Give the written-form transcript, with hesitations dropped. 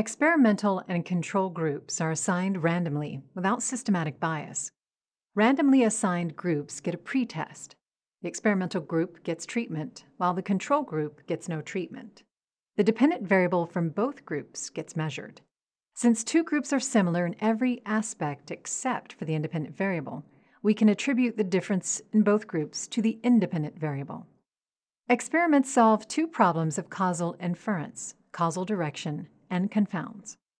Experimental and control groups are assigned randomly without systematic bias. Randomly assigned groups get a pretest. The experimental group gets treatment, while the control group gets no treatment. The dependent variable from both groups gets measured. Since two groups are similar in every aspect except for the independent variable, we can attribute the difference in both groups to the independent variable. Experiments solve two problems of causal inference, causal direction, and confounds.